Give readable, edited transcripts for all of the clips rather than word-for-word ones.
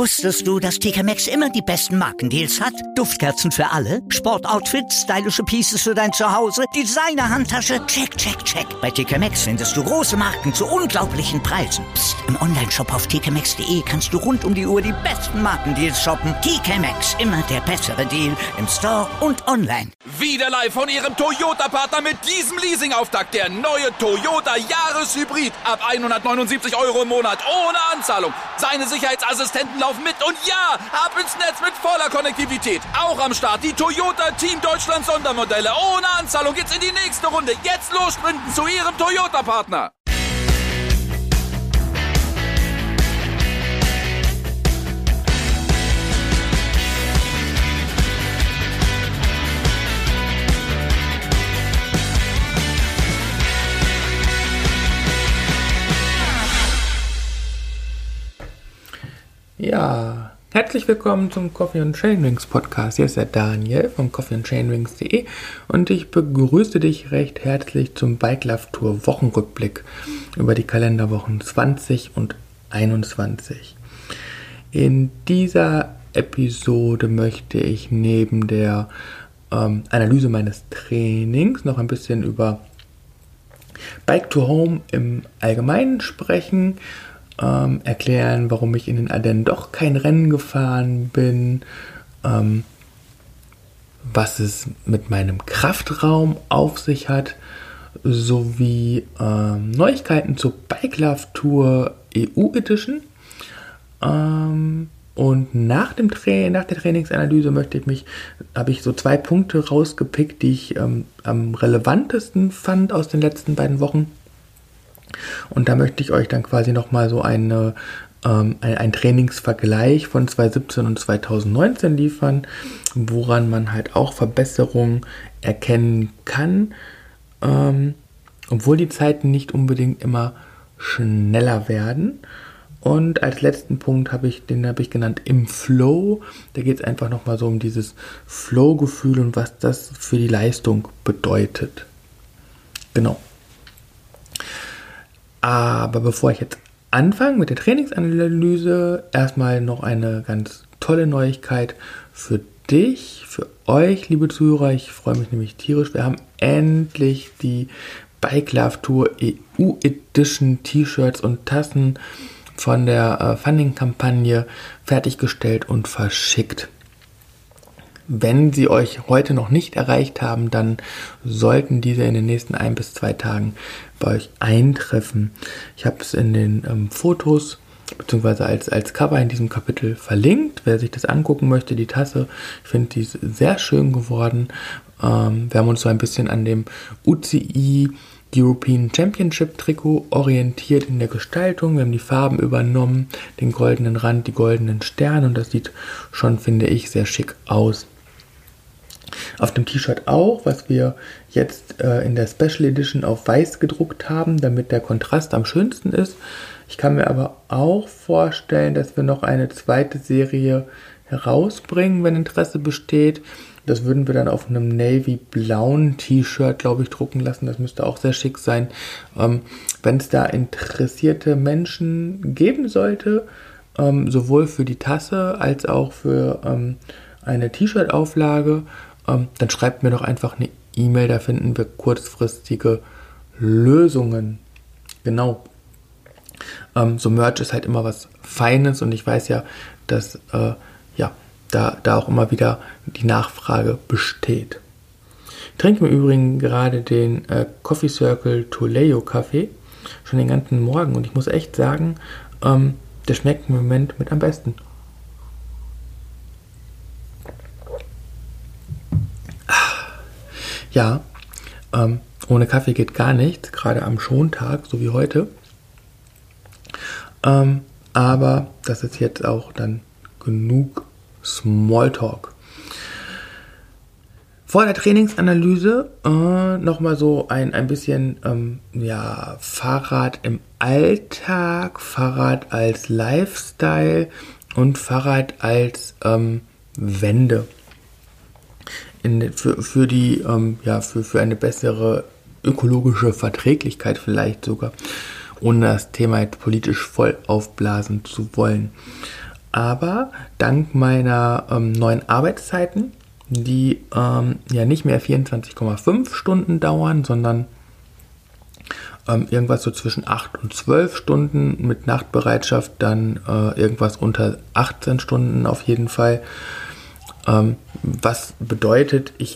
Wusstest du, dass TK Maxx immer die besten Markendeals hat? Duftkerzen für alle, Sportoutfits, stylische Pieces für dein Zuhause, Designer-Handtasche, check, check, check. Bei TK Maxx findest du große Marken zu unglaublichen Preisen. Psst. Im Onlineshop auf tkmaxx.de kannst du rund um die Uhr die besten Markendeals shoppen. TK Maxx, immer der bessere Deal im Store und online. Wieder live von Ihrem Toyota-Partner mit diesem Leasing-Auftakt. Der neue Toyota Jahreshybrid. Ab 179 € im Monat ohne Anzahlung. Seine Sicherheitsassistenten laufen mit und ja, ab ins Netz mit voller Konnektivität. Auch am Start die Toyota Team Deutschland Sondermodelle. Ohne Anzahlung geht's in die nächste Runde. Jetzt los sprinten zu Ihrem Toyota-Partner. Ja, herzlich willkommen zum Coffee & Chainrings Podcast. Hier ist der Daniel von coffeeandchainrings.de und ich begrüße dich recht herzlich zum Bike Love Tour Wochenrückblick über die Kalenderwochen 20 und 21. In dieser Episode möchte ich neben der Analyse meines Trainings noch ein bisschen über Bike to Home im Allgemeinen sprechen, erklären, warum ich in den Ardennen doch kein Rennen gefahren bin, was es mit meinem Kraftraum auf sich hat, sowie Neuigkeiten zur Bike Love Tour EU Edition. Und nach der Trainingsanalyse habe ich so 2 Punkte rausgepickt, die ich am relevantesten fand aus den letzten beiden Wochen. Und da möchte ich euch dann quasi nochmal so ein Trainingsvergleich von 2017 und 2019 liefern, woran man halt auch Verbesserungen erkennen kann, obwohl die Zeiten nicht unbedingt immer schneller werden. Und als letzten Punkt habe ich genannt im Flow. Da geht es einfach nochmal so um dieses Flow-Gefühl und was das für die Leistung bedeutet. Genau. Aber bevor ich jetzt anfange mit der Trainingsanalyse, erstmal noch eine ganz tolle Neuigkeit für dich, für euch, liebe Zuhörer. Ich freue mich nämlich tierisch. Wir haben endlich die Bike Love Tour EU Edition T-Shirts und Tassen von der Funding-Kampagne fertiggestellt und verschickt. Wenn sie euch heute noch nicht erreicht haben, dann sollten diese in den nächsten 1 bis 2 Tagen bei euch eintreffen. Ich habe es in den Fotos bzw. als Cover in diesem Kapitel verlinkt. Wer sich das angucken möchte, die Tasse, ich finde die ist sehr schön geworden. Wir haben uns so ein bisschen an dem UCI European Championship Trikot orientiert in der Gestaltung. Wir haben die Farben übernommen, den goldenen Rand, die goldenen Sterne und das sieht schon, finde ich, sehr schick aus. Auf dem T-Shirt auch, was wir jetzt in der Special Edition auf weiß gedruckt haben, damit der Kontrast am schönsten ist. Ich kann mir aber auch vorstellen, dass wir noch eine zweite Serie herausbringen, wenn Interesse besteht. Das würden wir dann auf einem navy-blauen T-Shirt, glaube ich, drucken lassen. Das müsste auch sehr schick sein. Wenn es da interessierte Menschen geben sollte, sowohl für die Tasse als auch für eine T-Shirt-Auflage, dann schreibt mir doch einfach eine E-Mail, da finden wir kurzfristige Lösungen. Genau. So Merch ist halt immer was Feines und ich weiß ja, dass da auch immer wieder die Nachfrage besteht. Ich trinke im Übrigen gerade den Coffee Circle Toledo Kaffee schon den ganzen Morgen und ich muss echt sagen, der schmeckt im Moment mit am besten. Ja, ohne Kaffee geht gar nichts, gerade am Schontag, so wie heute. Aber das ist jetzt auch dann genug Smalltalk. Vor der Trainingsanalyse nochmal so ein bisschen Fahrrad im Alltag, Fahrrad als Lifestyle und Fahrrad als Wende. Für eine bessere ökologische Verträglichkeit vielleicht sogar, ohne das Thema jetzt politisch voll aufblasen zu wollen. Aber dank meiner neuen Arbeitszeiten, die ja nicht mehr 24,5 Stunden dauern, sondern irgendwas so zwischen 8 und 12 Stunden mit Nachtbereitschaft, dann irgendwas unter 18 Stunden auf jeden Fall. Was bedeutet, ich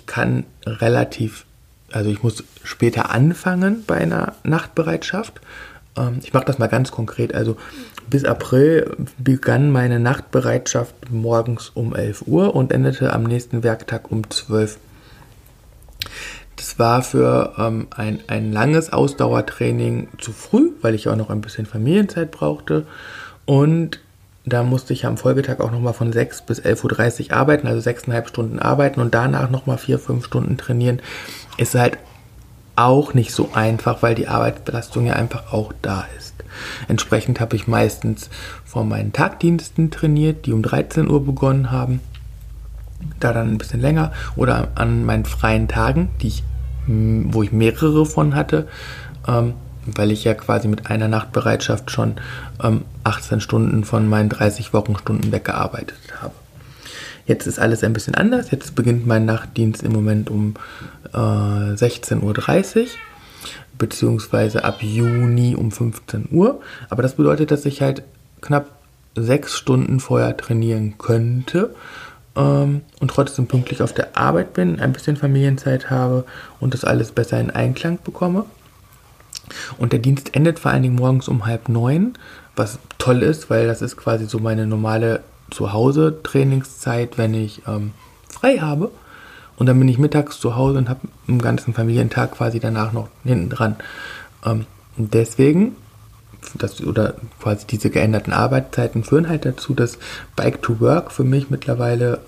muss später anfangen bei einer Nachtbereitschaft. Ich mache das mal ganz konkret. Also bis April begann meine Nachtbereitschaft morgens um 11 Uhr und endete am nächsten Werktag um 12. Das war für ein langes Ausdauertraining zu früh, weil ich auch noch ein bisschen Familienzeit brauchte. Und da musste ich am Folgetag auch nochmal von 6 bis 11.30 Uhr arbeiten, also 6,5 Stunden arbeiten und danach nochmal 4-5 Stunden trainieren. Ist halt auch nicht so einfach, weil die Arbeitsbelastung ja einfach auch da ist. Entsprechend habe ich meistens vor meinen Tagdiensten trainiert, die um 13 Uhr begonnen haben. Da dann ein bisschen länger oder an meinen freien Tagen, wo ich mehrere von hatte, weil ich ja quasi mit einer Nachtbereitschaft schon 18 Stunden von meinen 30 Wochenstunden weggearbeitet habe. Jetzt ist alles ein bisschen anders. Jetzt beginnt mein Nachtdienst im Moment um 16.30 Uhr, beziehungsweise ab Juni um 15 Uhr. Aber das bedeutet, dass ich halt knapp 6 Stunden vorher trainieren könnte und trotzdem pünktlich auf der Arbeit bin, ein bisschen Familienzeit habe und das alles besser in Einklang bekomme. Und der Dienst endet vor allen Dingen morgens um 8:30, was toll ist, weil das ist quasi so meine normale Zuhause-Trainingszeit, wenn ich frei habe. Und dann bin ich mittags zu Hause und habe einen ganzen Familientag quasi danach noch hinten dran. Und deswegen, quasi diese geänderten Arbeitszeiten führen halt dazu, dass Bike to Work für mich mittlerweile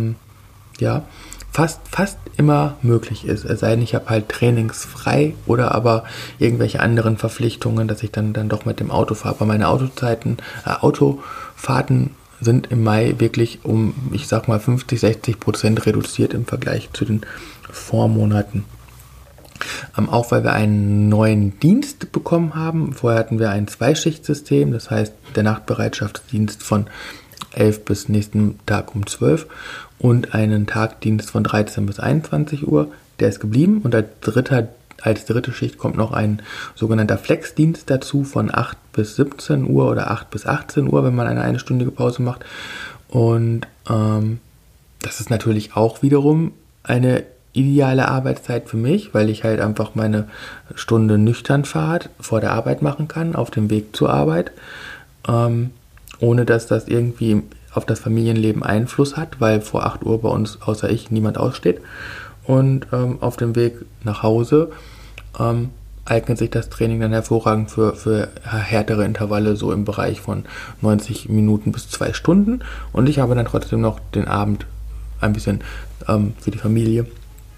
fast immer möglich ist. Es sei denn, ich habe halt trainingsfrei oder aber irgendwelche anderen Verpflichtungen, dass ich dann doch mit dem Auto fahre. Aber meine Autofahrten sind im Mai wirklich um, ich sag mal, 50-60% reduziert im Vergleich zu den Vormonaten. Auch weil wir einen neuen Dienst bekommen haben. Vorher hatten wir ein Zweischichtsystem, das heißt der Nachtbereitschaftsdienst von 11 bis nächsten Tag um 12 und einen Tagdienst von 13 bis 21 Uhr. Der ist geblieben und als dritte Schicht kommt noch ein sogenannter Flexdienst dazu von 8 bis 17 Uhr oder 8 bis 18 Uhr, wenn man eine einstündige Pause macht. Und das ist natürlich auch wiederum eine ideale Arbeitszeit für mich, weil ich halt einfach meine Stunde Nüchternfahrt vor der Arbeit machen kann, auf dem Weg zur Arbeit, ohne dass das irgendwie auf das Familienleben Einfluss hat, weil vor 8 Uhr bei uns außer ich niemand aussteht. Und auf dem Weg nach Hause eignet sich das Training dann hervorragend für härtere Intervalle, so im Bereich von 90 Minuten bis 2 Stunden. Und ich habe dann trotzdem noch den Abend ein bisschen für die Familie.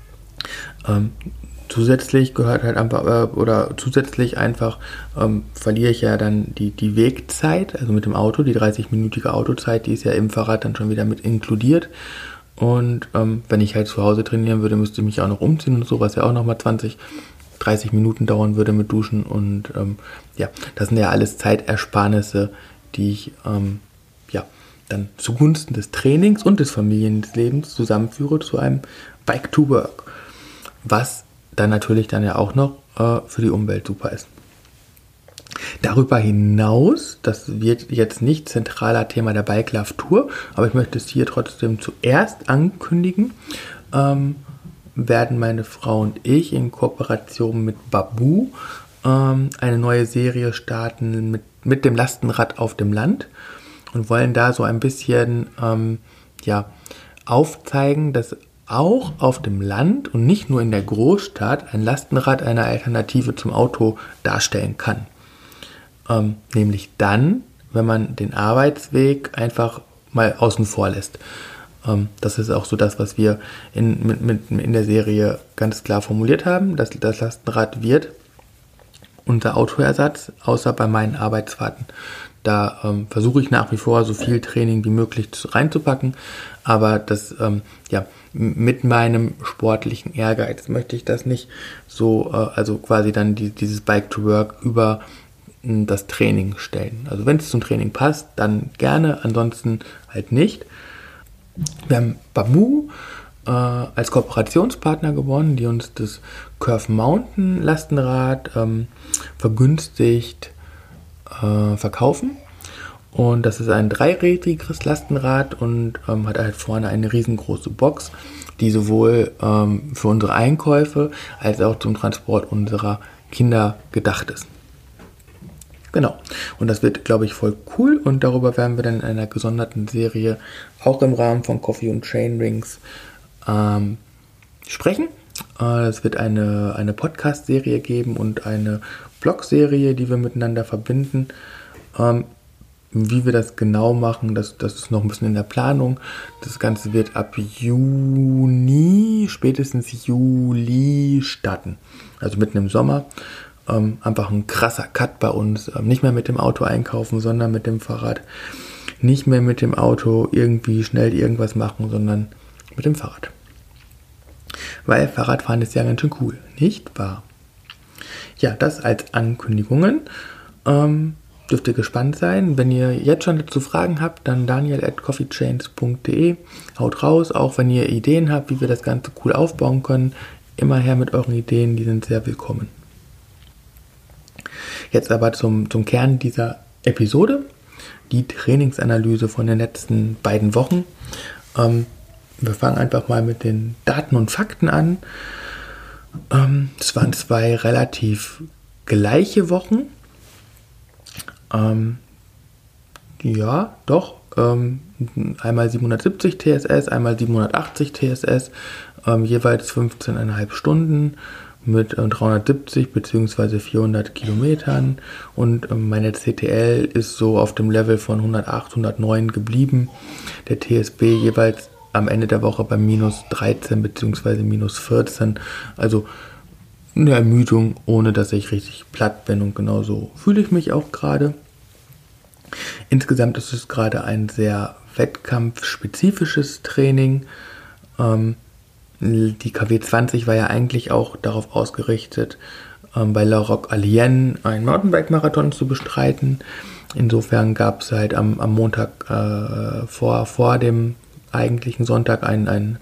Zusätzlich gehört halt einfach, verliere ich ja dann die Wegzeit, also mit dem Auto, die 30-minütige Autozeit, die ist ja im Fahrrad dann schon wieder mit inkludiert. Und wenn ich halt zu Hause trainieren würde, müsste ich mich auch noch umziehen und so, was ja auch nochmal 20-30 Minuten dauern würde mit Duschen. Und das sind ja alles Zeitersparnisse, die ich dann zugunsten des Trainings und des Familienlebens zusammenführe zu einem Bike to Work. Was dann natürlich dann ja auch noch für die Umwelt super ist. Darüber hinaus, das wird jetzt nicht zentraler Thema der Bike Love Tour, aber ich möchte es hier trotzdem zuerst ankündigen, werden meine Frau und ich in Kooperation mit Baboo eine neue Serie starten mit dem Lastenrad auf dem Land und wollen da so ein bisschen aufzeigen, dass auch auf dem Land und nicht nur in der Großstadt ein Lastenrad eine Alternative zum Auto darstellen kann. Nämlich dann, wenn man den Arbeitsweg einfach mal außen vor lässt. Das ist auch so das, was wir in der Serie ganz klar formuliert haben. Das Lastenrad wird unser Autoersatz, außer bei meinen Arbeitsfahrten. Da versuche ich nach wie vor so viel Training wie möglich reinzupacken, aber das mit meinem sportlichen Ehrgeiz möchte ich das nicht so, also quasi dann dieses Bike to Work über das Training stellen. Also wenn es zum Training passt, dann gerne, ansonsten halt nicht. Wir haben Bambu als Kooperationspartner gewonnen, die uns das Curve Mountain Lastenrad vergünstigt verkaufen. Und das ist ein dreirädriges Lastenrad und hat halt vorne eine riesengroße Box, die sowohl für unsere Einkäufe als auch zum Transport unserer Kinder gedacht ist. Genau. Und das wird, glaube ich, voll cool und darüber werden wir dann in einer gesonderten Serie auch im Rahmen von Coffee und Chainrings sprechen. Es wird eine Podcast-Serie geben und eine Blog-Serie, die wir miteinander verbinden. Wie wir das genau machen, das ist noch ein bisschen in der Planung. Das Ganze wird ab Juni, spätestens Juli starten. Also mitten im Sommer. Einfach ein krasser Cut bei uns. Nicht mehr mit dem Auto einkaufen, sondern mit dem Fahrrad. Nicht mehr mit dem Auto irgendwie schnell irgendwas machen, sondern mit dem Fahrrad. Weil Fahrradfahren ist ja ganz schön cool, nicht wahr? Ja, das als Ankündigungen. Dürft ihr gespannt sein. Wenn ihr jetzt schon dazu Fragen habt, dann daniel@coffeechains.de. Haut raus, auch wenn ihr Ideen habt, wie wir das Ganze cool aufbauen können. Immer her mit euren Ideen, die sind sehr willkommen. Jetzt aber zum Kern dieser Episode. Die Trainingsanalyse von den letzten beiden Wochen. Wir fangen einfach mal mit den Daten und Fakten an. Es waren 2 relativ gleiche Wochen. Ja, doch. Einmal 770 TSS, einmal 780 TSS, jeweils 15,5 Stunden mit 370 bzw. 400 Kilometern und meine CTL ist so auf dem Level von 108, 109 geblieben. Der TSB jeweils am Ende der Woche bei minus 13 bzw. minus 14, also eine Ermüdung, ohne dass ich richtig platt bin und genauso fühle ich mich auch gerade. Insgesamt ist es gerade ein sehr wettkampfspezifisches Training. Die KW20 war ja eigentlich auch darauf ausgerichtet, bei La Roque Alien einen Mountainbike-Marathon zu bestreiten. Insofern gab es halt am Montag vor dem eigentlichen Sonntag ein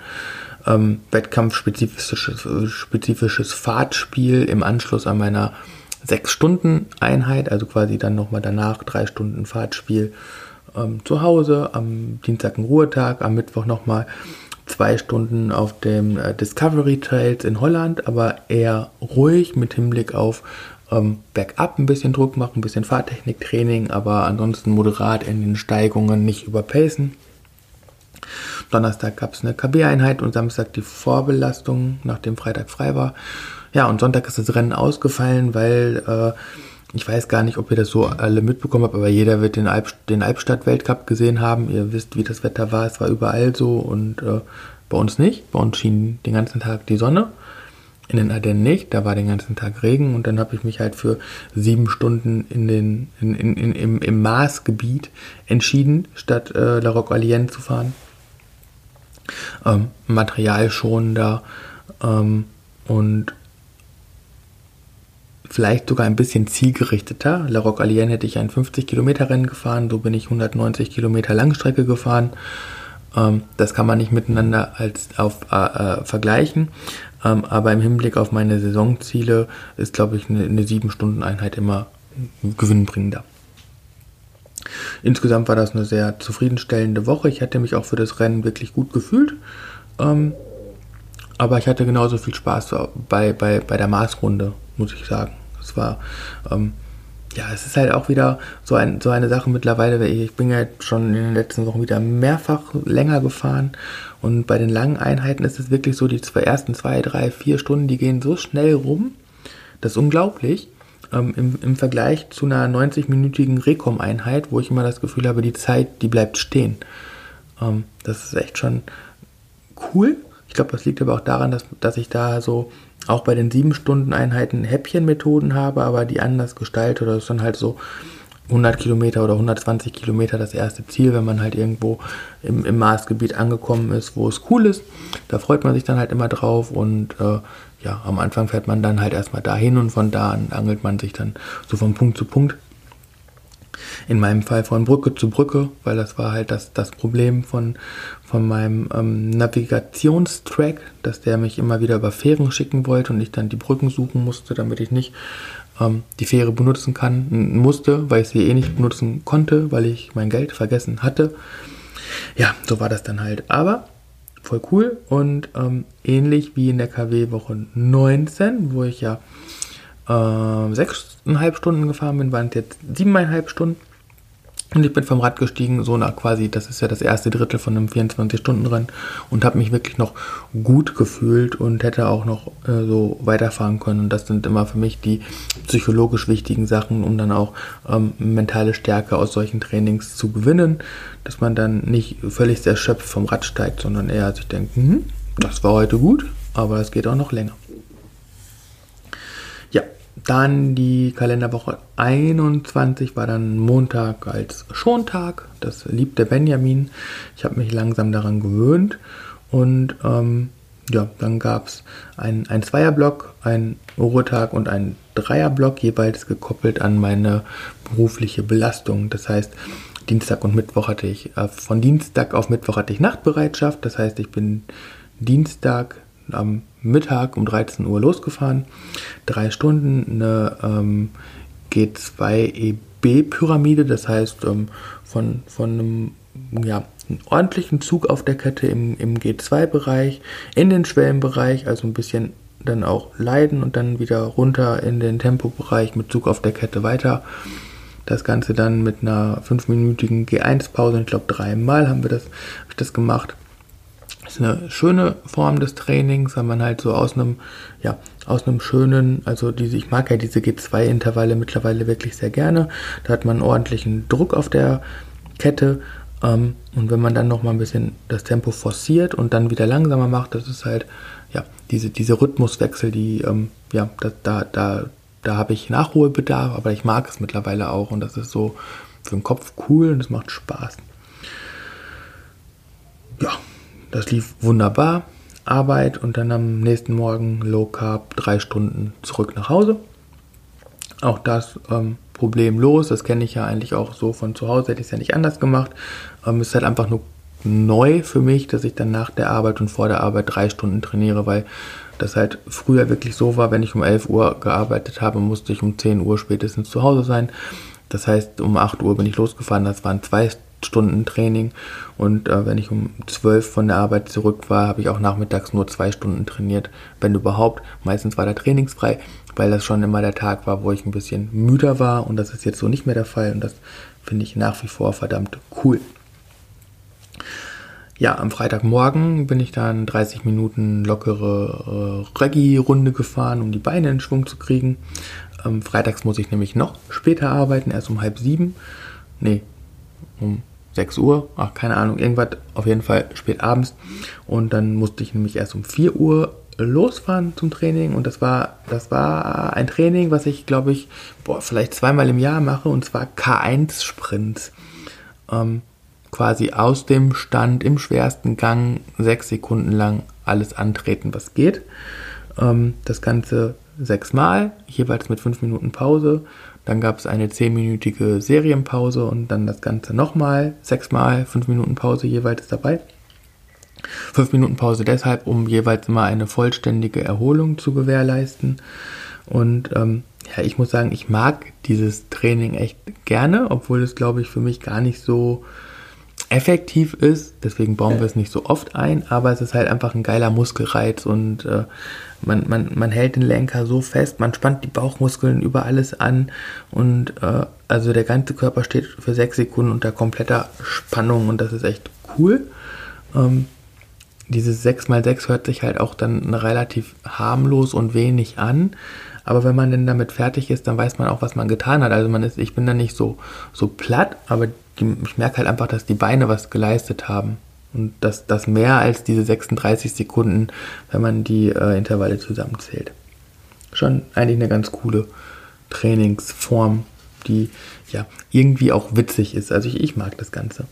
wettkampfspezifisches Fahrtspiel im Anschluss an meiner 6-Stunden-Einheit, also quasi dann nochmal danach 3 Stunden Fahrtspiel zu Hause, am Dienstag ein Ruhetag, am Mittwoch nochmal 2 Stunden auf dem Discovery Trails in Holland, aber eher ruhig mit Hinblick auf bergab ein bisschen Druck machen, ein bisschen Fahrtechniktraining, aber ansonsten moderat in den Steigungen, nicht überpacen. Donnerstag gab es eine KB-Einheit und Samstag die Vorbelastung, nachdem Freitag frei war. Ja, und Sonntag ist das Rennen ausgefallen, weil ich weiß gar nicht, ob ihr das so alle mitbekommen habt, aber jeder wird den Albstadt-Weltcup gesehen haben. Ihr wisst, wie das Wetter war. Es war überall so und bei uns nicht. Bei uns schien den ganzen Tag die Sonne. In den Ardennen nicht. Da war den ganzen Tag Regen und dann habe ich mich halt für 7 Stunden im Maasgebiet entschieden, statt La Roque Alien zu fahren. Materialschonender und vielleicht sogar ein bisschen zielgerichteter. La Roque Alien hätte ich ein 50-Kilometer-Rennen gefahren, so bin ich 190 Kilometer Langstrecke gefahren. Das kann man nicht miteinander vergleichen, aber im Hinblick auf meine Saisonziele ist, glaube ich, eine 7-Stunden-Einheit immer gewinnbringender. Insgesamt war das eine sehr zufriedenstellende Woche. Ich hatte mich auch für das Rennen wirklich gut gefühlt, aber ich hatte genauso viel Spaß bei der Maßrunde, muss ich sagen. Es war, es ist halt auch wieder so eine Sache mittlerweile. Ich bin ja schon in den letzten Wochen wieder mehrfach länger gefahren und bei den langen Einheiten ist es wirklich so, die ersten 2, 3, 4 Stunden, die gehen so schnell rum, das ist unglaublich. Im Vergleich zu einer 90-minütigen Recom-Einheit, wo ich immer das Gefühl habe, die Zeit, die bleibt stehen. Das ist echt schon cool. Ich glaube, das liegt aber auch daran, dass ich da so auch bei den 7-Stunden-Einheiten Häppchenmethoden habe, aber die anders gestalte. Oder ist dann halt so 100 Kilometer oder 120 Kilometer das erste Ziel, wenn man halt irgendwo im Maßgebiet angekommen ist, wo es cool ist. Da freut man sich dann halt immer drauf und am Anfang fährt man dann halt erstmal dahin und von da an angelt man sich dann so von Punkt zu Punkt. In meinem Fall von Brücke zu Brücke, weil das war halt das Problem von meinem Navigationstrack, dass der mich immer wieder über Fähren schicken wollte und ich dann die Brücken suchen musste, damit ich nicht die Fähre benutzen musste, weil ich sie nicht benutzen konnte, weil ich mein Geld vergessen hatte. Ja, so war das dann halt. Aber voll cool und ähnlich wie in der KW Woche 19, wo ich ja 6,5 Stunden gefahren bin, waren es jetzt 7,5 Stunden. Und ich bin vom Rad gestiegen, so nach quasi, das ist ja das erste Drittel von einem 24-Stunden-Rennen und habe mich wirklich noch gut gefühlt und hätte auch noch so weiterfahren können. Und das sind immer für mich die psychologisch wichtigen Sachen, um dann auch mentale Stärke aus solchen Trainings zu gewinnen, dass man dann nicht völlig erschöpft vom Rad steigt, sondern eher sich denkt, das war heute gut, aber es geht auch noch länger. Ja. Dann die Kalenderwoche 21 war dann Montag als Schontag. Das liebt der Benjamin. Ich habe mich langsam daran gewöhnt. Und dann gab es einen Zweierblock, einen Ruhetag und einen Dreierblock, jeweils gekoppelt an meine berufliche Belastung. Das heißt, Dienstag und Mittwoch hatte ich, von Dienstag auf Mittwoch hatte ich Nachtbereitschaft. Das heißt, ich bin Dienstag am Mittag um 13 Uhr losgefahren, 3 Stunden, eine G2EB-Pyramide, das heißt von einem ordentlichen Zug auf der Kette im G2-Bereich, in den Schwellenbereich, also ein bisschen dann auch leiden und dann wieder runter in den Tempobereich mit Zug auf der Kette weiter. Das Ganze dann mit einer 5-minütigen G1-Pause, ich glaube 3-mal habe ich das gemacht. Das ist eine schöne Form des Trainings, weil man halt so aus einem schönen, also ich mag ja diese G2-Intervalle mittlerweile wirklich sehr gerne. Da hat man einen ordentlichen Druck auf der Kette und wenn man dann nochmal ein bisschen das Tempo forciert und dann wieder langsamer macht, das ist halt, diese Rhythmuswechsel, da habe ich Nachholbedarf, aber ich mag es mittlerweile auch und das ist so für den Kopf cool und es macht Spaß. Ja. Das lief wunderbar, Arbeit und dann am nächsten Morgen Low Carb, 3 Stunden zurück nach Hause. Auch das problemlos, das kenne ich ja eigentlich auch so von zu Hause, hätte ich es ja nicht anders gemacht. Es ist halt einfach nur neu für mich, dass ich dann nach der Arbeit und vor der Arbeit 3 Stunden trainiere, weil das halt früher wirklich so war, wenn ich um 11 Uhr gearbeitet habe, musste ich um 10 Uhr spätestens zu Hause sein. Das heißt, um 8 Uhr bin ich losgefahren, das waren 2 Stunden Training und wenn ich um 12 von der Arbeit zurück war, habe ich auch nachmittags nur 2 Stunden trainiert, wenn überhaupt. Meistens war da trainingsfrei, weil das schon immer der Tag war, wo ich ein bisschen müder war und das ist jetzt so nicht mehr der Fall und das finde ich nach wie vor verdammt cool. Ja, am Freitagmorgen bin ich dann 30 Minuten lockere Reggae-Runde gefahren, um die Beine in Schwung zu kriegen. Freitags muss ich nämlich noch später arbeiten, erst um 6:30. Um 6 Uhr, keine Ahnung, irgendwas, auf jeden Fall spät abends. Und dann musste ich nämlich erst um 4 Uhr losfahren zum Training. Und das war ein Training, was ich, glaube ich, vielleicht 2-mal im Jahr mache. Und zwar K1-Sprints. Quasi aus dem Stand im schwersten Gang 6 Sekunden lang alles antreten, was geht. Das Ganze 6-mal, jeweils mit 5 Minuten Pause. Dann gab es eine 10-minütige Serienpause und dann das Ganze nochmal 6-mal, 5 Minuten Pause jeweils dabei. 5 Minuten Pause deshalb, um jeweils immer eine vollständige Erholung zu gewährleisten. Und ich muss sagen, ich mag dieses Training echt gerne, obwohl es, glaube ich, für mich gar nicht so effektiv ist. Deswegen bauen wir es nicht so oft ein, aber es ist halt einfach ein geiler Muskelreiz und man hält den Lenker so fest, man spannt die Bauchmuskeln über alles an und also der ganze Körper steht für 6 Sekunden unter kompletter Spannung und das ist echt cool. Dieses 6x6 hört sich halt auch dann relativ harmlos und wenig an, aber wenn man denn damit fertig ist, dann weiß man auch, was man getan hat. Also ich bin dann nicht so platt, aber ich merke halt einfach, dass die Beine was geleistet haben. Und das mehr als diese 36 Sekunden, wenn man die Intervalle zusammenzählt. Schon eigentlich eine ganz coole Trainingsform, die ja irgendwie auch witzig ist. Also ich mag das Ganze.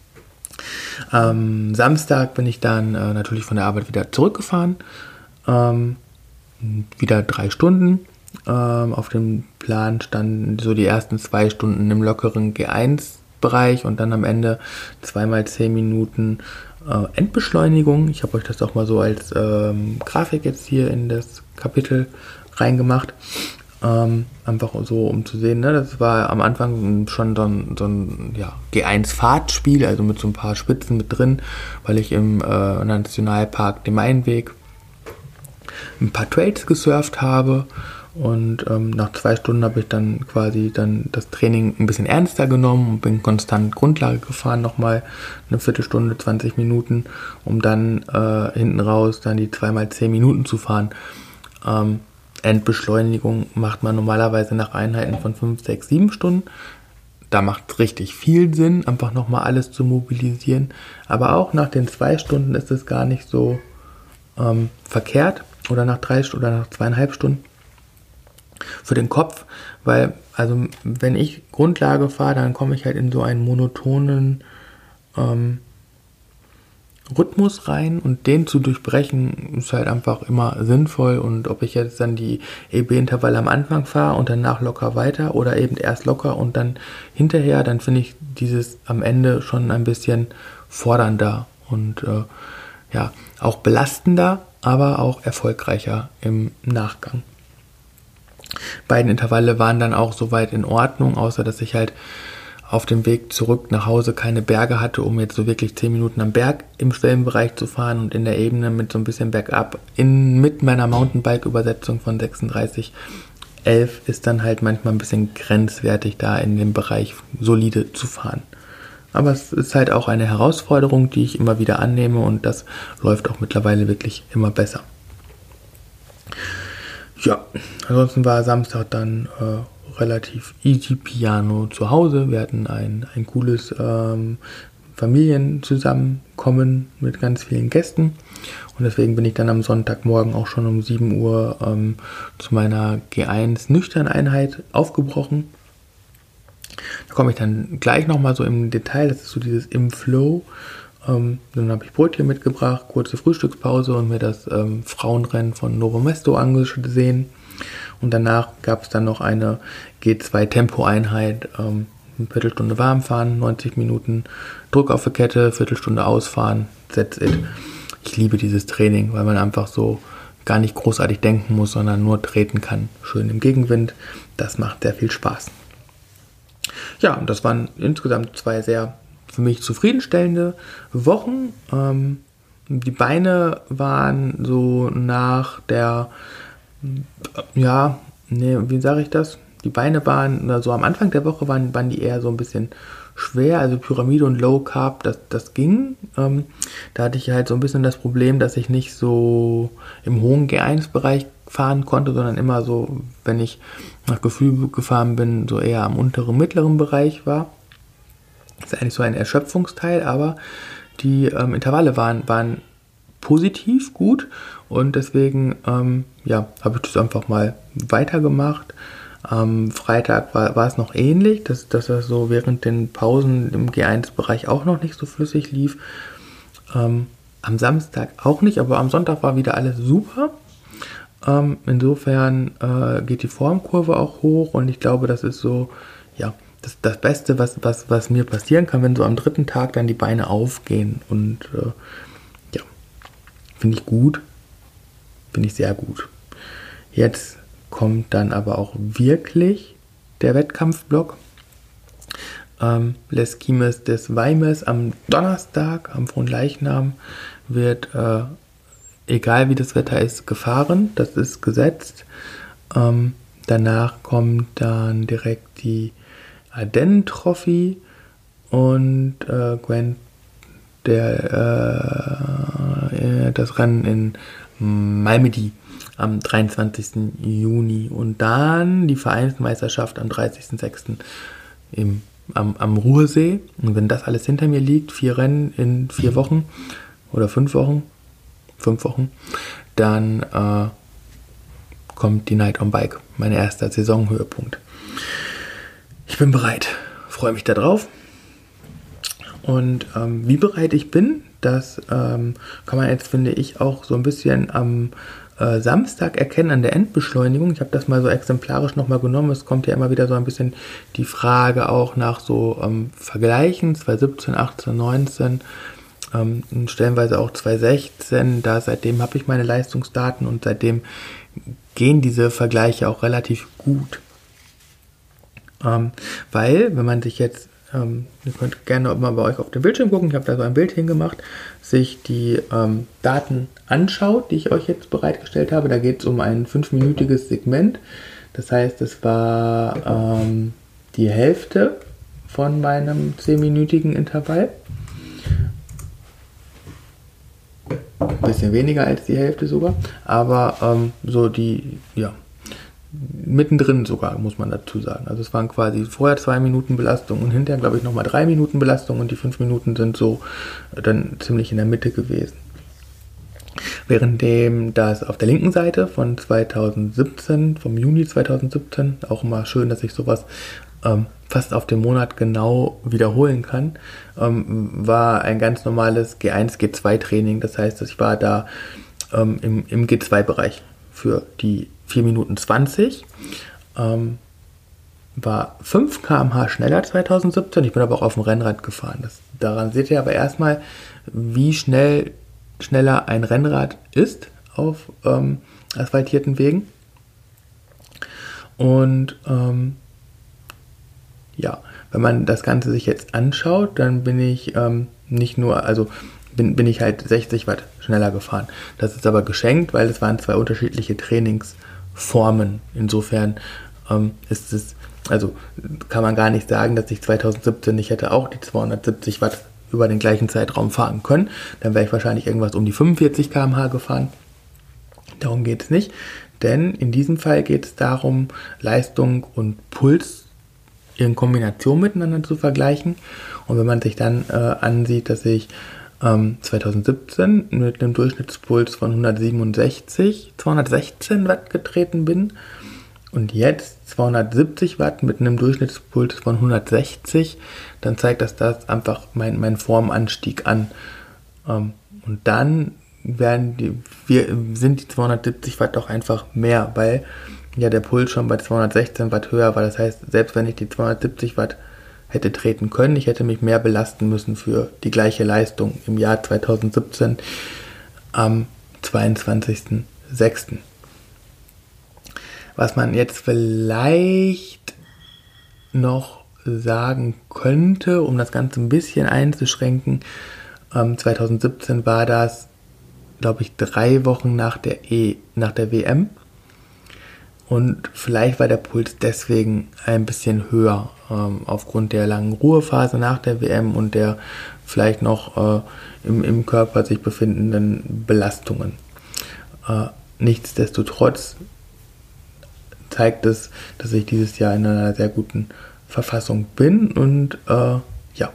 Am Samstag bin ich dann natürlich von der Arbeit wieder zurückgefahren. Wieder 3 Stunden. Auf dem Plan standen so die ersten 2 Stunden im lockeren G1-Bereich und dann am Ende 2x10 Minuten Endbeschleunigung. Ich habe euch das auch mal so als Grafik jetzt hier in das Kapitel reingemacht. Einfach so, um zu sehen, ne? Das war am Anfang schon so ein G1-Fahrtspiel, also mit so ein paar Spitzen mit drin, weil ich im Nationalpark dem Mainweg ein paar Trails gesurft habe. Und nach 2 Stunden habe ich dann quasi das Training ein bisschen ernster genommen und bin konstant Grundlage gefahren, nochmal eine Viertelstunde, 20 Minuten, um dann hinten raus dann die 2x10 Minuten zu fahren. Endbeschleunigung macht man normalerweise nach Einheiten von 5, 6, 7 Stunden. Da macht es richtig viel Sinn, einfach nochmal alles zu mobilisieren. Aber auch nach den 2 Stunden ist es gar nicht so verkehrt. Oder nach 3 oder nach 2,5 Stunden. Für den Kopf, weil, also wenn ich Grundlage fahre, dann komme ich halt in so einen monotonen Rhythmus rein und den zu durchbrechen ist halt einfach immer sinnvoll. Und ob ich jetzt dann die EB-Intervalle am Anfang fahre und danach locker weiter oder eben erst locker und dann hinterher, dann finde ich dieses am Ende schon ein bisschen fordernder und auch belastender, aber auch erfolgreicher im Nachgang. Beiden Intervalle waren dann auch soweit in Ordnung, außer dass ich halt auf dem Weg zurück nach Hause keine Berge hatte, um jetzt so wirklich 10 Minuten am Berg im Schwellenbereich zu fahren und in der Ebene mit so ein bisschen bergab mit meiner Mountainbike-Übersetzung von 36,11 ist dann halt manchmal ein bisschen grenzwertig, da in dem Bereich solide zu fahren. Aber es ist halt auch eine Herausforderung, die ich immer wieder annehme und das läuft auch mittlerweile wirklich immer besser. Ja, ansonsten war Samstag dann relativ easy Piano zu Hause. Wir hatten ein cooles Familienzusammenkommen mit ganz vielen Gästen und deswegen bin ich dann am Sonntagmorgen auch schon um 7 Uhr zu meiner G1 Nüchtern-Einheit aufgebrochen. Da komme ich dann gleich nochmal so im Detail, das ist so dieses im Flow. Dann habe ich Brötchen mitgebracht, kurze Frühstückspause und mir das Frauenrennen von Novo Mesto angesehen. Und danach gab es dann noch eine G2 Tempo-Einheit, eine Viertelstunde warm fahren, 90 Minuten Druck auf die Kette, Viertelstunde ausfahren, that's it. Ich liebe dieses Training, weil man einfach so gar nicht großartig denken muss, sondern nur treten kann. Schön im Gegenwind, das macht sehr viel Spaß. Ja, und das waren insgesamt 2 sehr für mich zufriedenstellende Wochen. Die Beine waren so nach der, wie sage ich das? Die Beine waren, also am Anfang der Woche waren die eher so ein bisschen schwer, also Pyramide und Low Carb, das ging. Da hatte ich halt so ein bisschen das Problem, dass ich nicht so im hohen G1-Bereich fahren konnte, sondern immer so, wenn ich nach Gefühl gefahren bin, so eher am unteren, mittleren Bereich war. Das ist eigentlich so ein Erschöpfungsteil, aber die Intervalle waren positiv gut und deswegen habe ich das einfach mal weitergemacht. Am Freitag war es noch ähnlich, dass das so während den Pausen im G1-Bereich auch noch nicht so flüssig lief. Am Samstag auch nicht, aber am Sonntag war wieder alles super. Insofern geht die Formkurve auch hoch und ich glaube, das ist so, das Beste, was mir passieren kann, wenn so am 3. Tag dann die Beine aufgehen und finde ich gut, finde ich sehr gut. Jetzt kommt dann aber auch wirklich der Wettkampfblock. Les Kimes des Weimes am Donnerstag, am Fronleichnam, wird, egal wie das Wetter ist, gefahren. Das ist gesetzt. Danach kommt dann direkt die Ardennen-Trophy und das Rennen in Malmedy am 23. Juni und dann die Vereinsmeisterschaft am 30.06. am Ruhrsee. Und wenn das alles hinter mir liegt, 4 Rennen in 4 Wochen oder 5 Wochen, dann kommt die Night on Bike, mein erster Saisonhöhepunkt. Ich bin bereit, freue mich da drauf. Und wie bereit ich bin, das kann man jetzt, finde ich, auch so ein bisschen am Samstag erkennen an der Endbeschleunigung. Ich habe das mal so exemplarisch nochmal genommen. Es kommt ja immer wieder so ein bisschen die Frage auch nach so Vergleichen, 2017, 18, 19, stellenweise auch 2016. Seitdem habe ich meine Leistungsdaten und seitdem gehen diese Vergleiche auch relativ gut. Weil, wenn man sich jetzt, ihr könnt gerne mal bei euch auf dem Bildschirm gucken, ich habe da so ein Bild hingemacht, sich die Daten anschaut, die ich euch jetzt bereitgestellt habe. Da geht es um ein 5-minütiges Segment. Das heißt, es war die Hälfte von meinem 10-minütigen Intervall. Ein bisschen weniger als die Hälfte sogar. Aber so die, ja, mittendrin sogar, muss man dazu sagen. Also es waren quasi vorher 2 Minuten Belastung und hinterher, glaube ich, nochmal 3 Minuten Belastung und die 5 Minuten sind so dann ziemlich in der Mitte gewesen. Währenddem das auf der linken Seite von 2017, vom Juni 2017, auch immer schön, dass ich sowas fast auf den Monat genau wiederholen kann, war ein ganz normales G1, G2 Training. Das heißt, ich war da im G2-Bereich für die 4 Minuten 20, war 5 km/h schneller 2017. Ich bin aber auch auf dem Rennrad gefahren. Daran seht ihr aber erstmal, wie schneller ein Rennrad ist auf asphaltierten Wegen. Und ja, wenn man das Ganze sich jetzt anschaut, dann bin ich nicht nur, also bin ich halt 60 Watt schneller gefahren. Das ist aber geschenkt, weil es waren 2 unterschiedliche Trainingsformen. Insofern ist es, also kann man gar nicht sagen, dass ich 2017 nicht hätte auch die 270 Watt über den gleichen Zeitraum fahren können. Dann wäre ich wahrscheinlich irgendwas um die 45 km/h gefahren. Darum geht es nicht. Denn in diesem Fall geht es darum, Leistung und Puls in Kombination miteinander zu vergleichen. Und wenn man sich dann ansieht, dass ich 2017 mit einem Durchschnittspuls von 216 Watt getreten bin und jetzt 270 Watt mit einem Durchschnittspuls von 160, dann zeigt das einfach mein Formanstieg an. Und dann sind die 270 Watt doch einfach mehr, weil ja der Puls schon bei 216 Watt höher war. Das heißt, selbst wenn ich die 270 Watt hätte treten können, ich hätte mich mehr belasten müssen für die gleiche Leistung im Jahr 2017 am 22.06. Was man jetzt vielleicht noch sagen könnte, um das Ganze ein bisschen einzuschränken, 2017 war das, glaube ich, 3 Wochen nach der WM. Und vielleicht war der Puls deswegen ein bisschen höher, aufgrund der langen Ruhephase nach der WM und der vielleicht noch im Körper sich befindenden Belastungen. Nichtsdestotrotz zeigt es, dass ich dieses Jahr in einer sehr guten Verfassung bin und ja,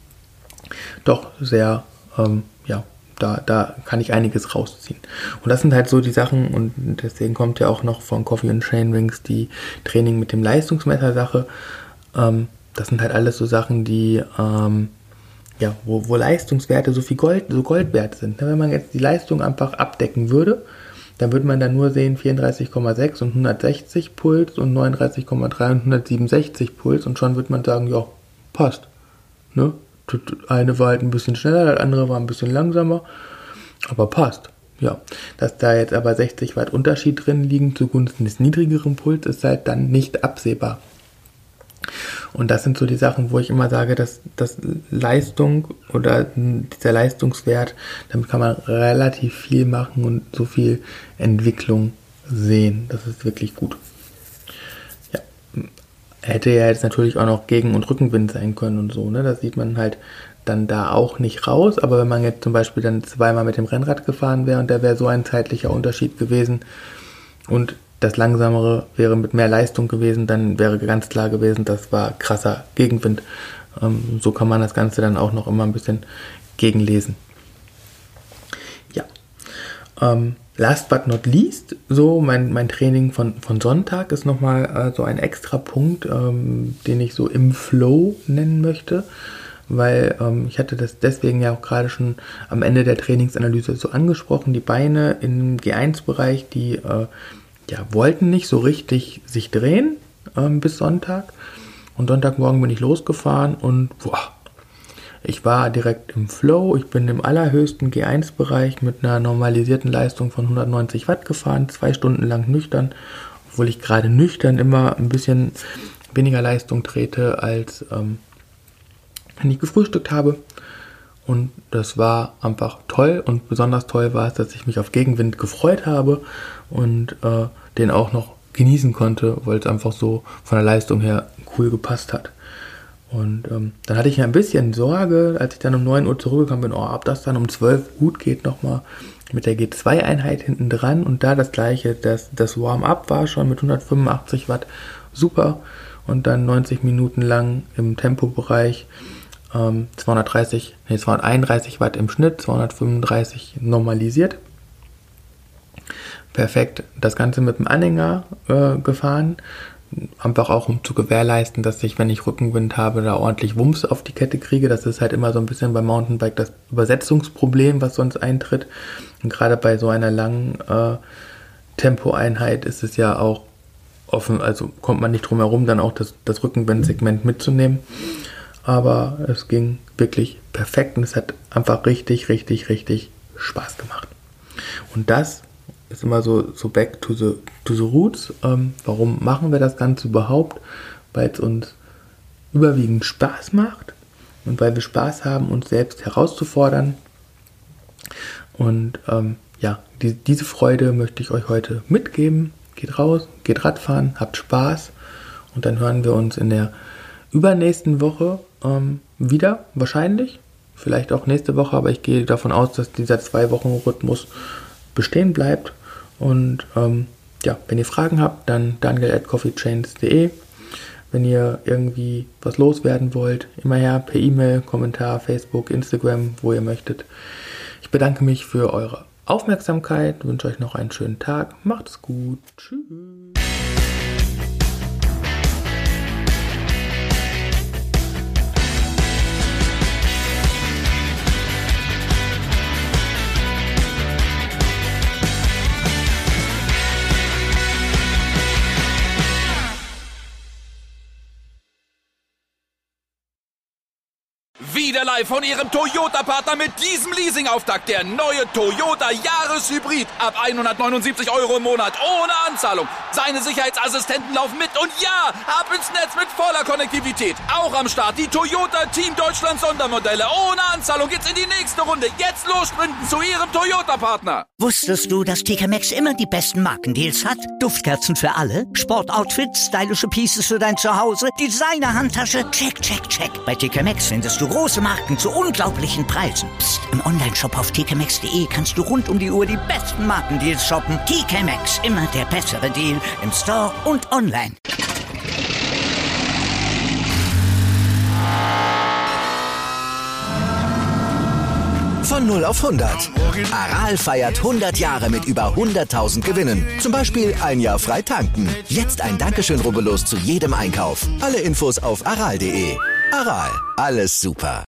doch sehr, ja, da kann ich einiges rausziehen. Und das sind halt so die Sachen, und deswegen kommt ja auch noch von Coffee & Chainrings die Training mit dem Leistungsmesser-Sache. Das sind halt alles so Sachen, die, ja, wo Leistungswerte so Gold wert sind. Wenn man jetzt die Leistung einfach abdecken würde, dann würde man dann nur sehen 34,6 und 160 Puls und 39,3 und 167 Puls und schon würde man sagen, ja, passt. Ne? Das eine war halt ein bisschen schneller, das andere war ein bisschen langsamer, aber passt. Ja, dass da jetzt aber 60 Watt Unterschied drin liegen zugunsten des niedrigeren Puls, ist halt dann nicht absehbar. Und das sind so die Sachen, wo ich immer sage, dass Leistung oder dieser Leistungswert, damit kann man relativ viel machen und so viel Entwicklung sehen. Das ist wirklich gut. Ja, hätte ja jetzt natürlich auch noch Gegen- und Rückenwind sein können und so, ne? Das sieht man halt dann da auch nicht raus. Aber wenn man jetzt zum Beispiel dann 2-mal mit dem Rennrad gefahren wäre und da wäre so ein zeitlicher Unterschied gewesen und das Langsamere wäre mit mehr Leistung gewesen, dann wäre ganz klar gewesen, das war krasser Gegenwind. So kann man das Ganze dann auch noch immer ein bisschen gegenlesen. Ja. Last but not least, so mein Training von Sonntag ist nochmal so ein extra Punkt, den ich so im Flow nennen möchte, weil ich hatte das deswegen ja auch gerade schon am Ende der Trainingsanalyse so angesprochen. Die Beine im G1-Bereich, die wollten nicht so richtig sich drehen bis Sonntag. Und Sonntagmorgen bin ich losgefahren und ich war direkt im Flow. Ich bin im allerhöchsten G1-Bereich mit einer normalisierten Leistung von 190 Watt gefahren, 2 Stunden lang nüchtern, obwohl ich gerade nüchtern immer ein bisschen weniger Leistung trete, als wenn ich gefrühstückt habe. Und das war einfach toll, und besonders toll war es, dass ich mich auf Gegenwind gefreut habe und den auch noch genießen konnte, weil es einfach so von der Leistung her cool gepasst hat. Und dann hatte ich ja ein bisschen Sorge, als ich dann um 9 Uhr zurückgekommen bin, ob das dann um 12 gut geht nochmal mit der G2-Einheit hinten dran. Und da das gleiche, das Warm-up war schon mit 185 Watt super. Und dann 90 Minuten lang im Tempobereich 231 Watt im Schnitt, 235 normalisiert. Perfekt, das Ganze mit dem Anhänger gefahren. Einfach auch, um zu gewährleisten, dass ich, wenn ich Rückenwind habe, da ordentlich Wumms auf die Kette kriege. Das ist halt immer so ein bisschen beim Mountainbike das Übersetzungsproblem, was sonst eintritt. Und gerade bei so einer langen Tempoeinheit ist es ja auch offen, also kommt man nicht drum herum, dann auch das Rückenwindsegment mitzunehmen. Aber es ging wirklich perfekt und es hat einfach richtig, richtig, richtig Spaß gemacht. Und das ist immer so back to the roots. Warum machen wir das Ganze überhaupt? Weil es uns überwiegend Spaß macht und weil wir Spaß haben, uns selbst herauszufordern. Und diese Freude möchte ich euch heute mitgeben. Geht raus, geht Radfahren, habt Spaß, und dann hören wir uns in der übernächsten Woche wieder, wahrscheinlich. Vielleicht auch nächste Woche, aber ich gehe davon aus, dass dieser 2-Wochen-Rhythmus bestehen bleibt. Und wenn ihr Fragen habt, dann daniel@coffeechains.de. Wenn ihr irgendwie was loswerden wollt, immer her per E-Mail, Kommentar, Facebook, Instagram, wo ihr möchtet. Ich bedanke mich für eure Aufmerksamkeit, wünsche euch noch einen schönen Tag. Macht es gut. Tschüss. Wieder live von Ihrem Toyota-Partner mit diesem Leasing-Auftakt. Der neue Toyota Jahreshybrid. Ab 179 € im Monat. Ohne Anzahlung. Seine Sicherheitsassistenten laufen mit. Und ja, ab ins Netz mit voller Konnektivität. Auch am Start die Toyota Team Deutschland Sondermodelle. Ohne Anzahlung geht's in die nächste Runde. Jetzt los sprinten zu Ihrem Toyota-Partner. Wusstest du, dass TK Maxx immer die besten Markendeals hat? Duftkerzen für alle, Sportoutfits, stylische Pieces für dein Zuhause, Designer-Handtasche, check, check, check. Bei TK Maxx findest du große Marken zu unglaublichen Preisen. Psst. Im Onlineshop auf tkmaxx.de kannst du rund um die Uhr die besten Markendeals shoppen. TK Maxx, immer der bessere Deal im Store und online. Von 0 auf 100. Aral feiert 100 Jahre mit über 100.000 Gewinnen. Zum Beispiel ein Jahr frei tanken. Jetzt ein Dankeschön, rubbellos zu jedem Einkauf. Alle Infos auf aral.de. Aral, alles super.